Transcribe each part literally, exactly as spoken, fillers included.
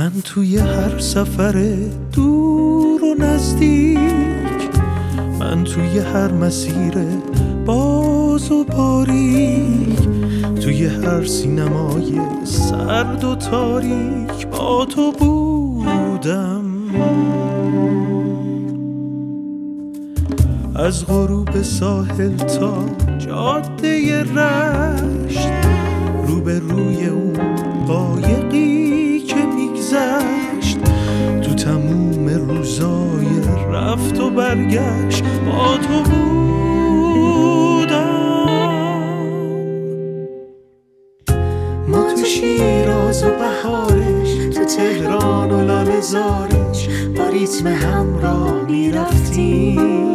من توی هر سفر دور و نزدیک، من توی هر مسیر باز و باریک، توی هر سینمای سرد و تاریک با تو بودم. از غروب ساحل تا جاده رشت، روبروی اون قایقی که میگذشت، تو تموم روزای رفت و برگشت با تو بودم. ما تو شیراز و بهارش، تو تهران و لاله‌زارش، با ریتم همراه میرفتیم.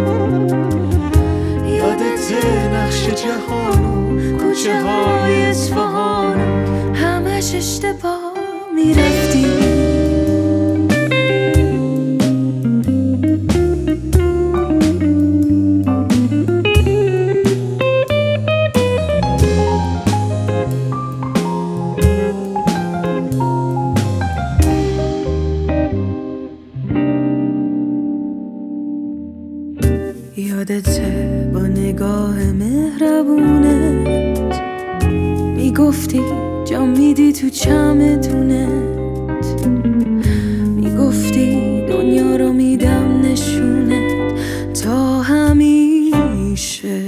یادت نقش جهان و کوچه های اصفهان، همش اشتباه میرفتیم. یادته با نگاه مهربونت میگفتی جا میدی تو چمدونت، میگفتی دنیا رو میدم نشونت تا همیشه.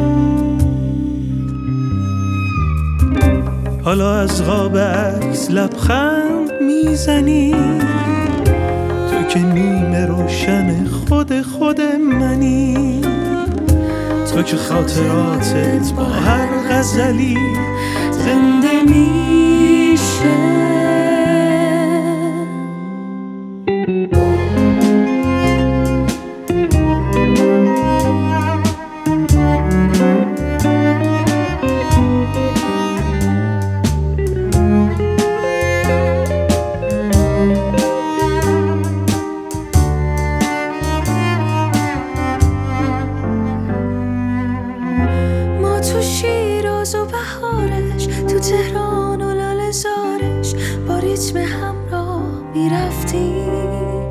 حالا از قاب عکس لبخند میزنی، تو که نیمه روشن خود خود منی، تو که خاطراتت با هر غزلی زنده میشه. تو شیراز و بهارش، تو تهران و لاله‌زارش، با ریتم همراه میرفتیم.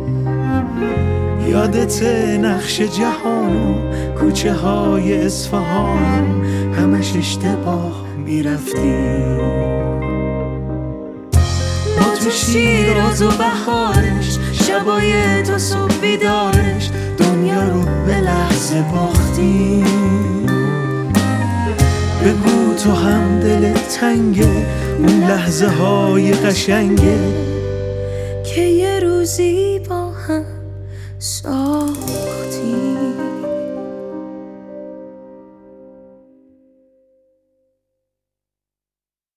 یادت نقش جهان و کوچه های اصفهان، همش اشتباه میرفتیم. ما تو شیراز و بهارش، شبای تو صبح بیدارش، دنیا رو به لحظه باختیم. بگو تو هم دلت تنگه، اون لحظه های قشنگه که یه روزی با هم ساختیم.